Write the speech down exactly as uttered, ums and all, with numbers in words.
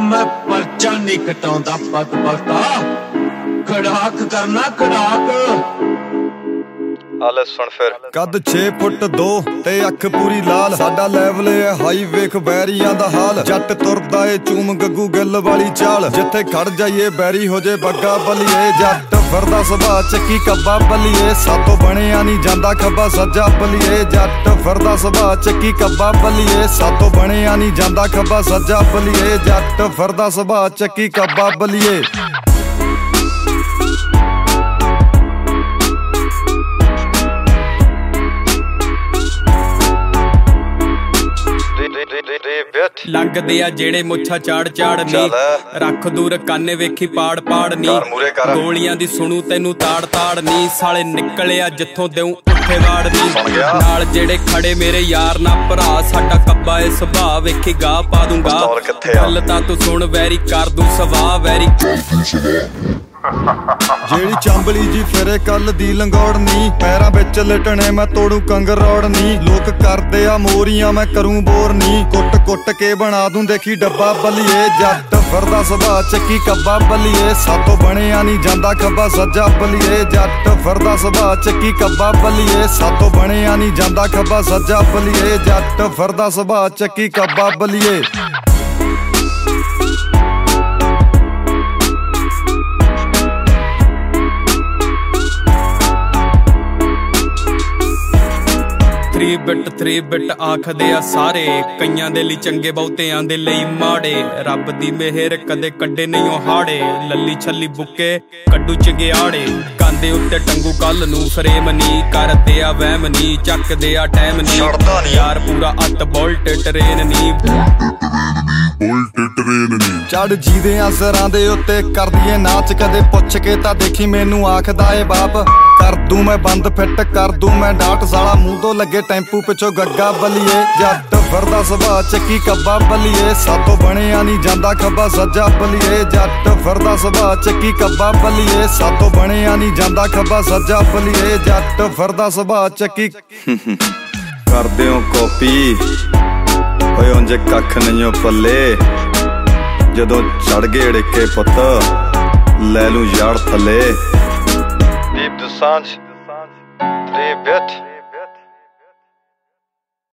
मैं परचा नहीं कटाउंदा पत पता खड़ाक करना खड़ाक आले सुन फिर कद छे फुट दो ते अख पूरी लाल साडा लेवल है हाई वेख बैरियां दा हाल जट तुरदा ए चूम गग्गू गिल वाली चाल जिथे खड़ जाइए बैरी हो जे बग्गा बलिए जट फिरदा सुभा चक्की कब्बा बलिए सातों बनिया नहीं जांदा खब्बा सज्जा बलिए जट फिरदा सुभा चक्की कब्बा बलिए सातों बनिया नहीं जांदा खब्बा सज्जा बलिए जट फिरदा सुभा चक्की कब्बा बलिए लंघदे आ जेड़े मुच्छा चाड़ चाड़ नी रख दूर काने वेखी पाड़ पाड़ नी गोलियां दी सुनू तेनू ताड़ ताड़ नी साले निकले आ जिथों देऊं उठे वाड़ नी नाल जेड़े खड़े मेरे यार ना भरा साडा कब्बा ए सुभाऽ वेखी गाह पा दूंगा गल तां तू सुन वैरी कर दूं सवाह वैरी जेड़ी चांबली जी फिरे कल दी लंगौड़ नी पैरां विच लटने मैं तोड़ू कंगरौड़ नी लोक करदे आ मोरियां मैं करूं बोर नी कुट कुट के बना दूं देखी डब्बा बलिए जट फिरदा सुभाऽ चक्की कब्बा बलिए सातों बनिया नहीं जांदा खब्बा सज्जा बलिए जट फिरदा सुभाऽ चक्की कब्बा बलिए सातों बनिया नहीं जांदा खब्बा सज्जा बलिए जट फिरदा सुभाऽ चक्की कब्बा बलिए थ्री बिट थ्री बिट आखदे आ सारे कईयां दे लई चंगे बहुतियां दे लई माड़े रब दी मेहर कदे कड्डे नहीं ओ हाड़े लल्ली छल्ली बुक्के कड्डू चंगियाड़े कांदे उत्ते टंगू कल नू फ्रेम नी करदे आ वहम नी चकदे आ टैम नी यार पूरा अत बुलट ट्रेन नी चढ़ जीदे आ सिरां दे उत्ते कर दीए नाच कदे पुछ के तां देखी मैनू आखदा ए बाप कर दूं मैं बंद फिट कर दूं मैं डाट साला मूंह तो लगे टैंपू पिछो गग्गा बलिए जट फिरदा सुभाऽ चक्की कब्बा बलिए सातों बनिया नहीं जांदा खब्बा सज्जा बलिए जट फिरदा सुभाऽ चक्की कब्बा बलिए सातों बनिया नहीं जांदा खब्बा सज्जा बलिए जट फिरदा सुभाऽ चक्की करदे हो कॉपी होए उंजे कख नहीं ओ पल्ले जदों चढ़ गए ड़िके पुत्त लै लूं यार थले दीप दोसांझ थ्री बिट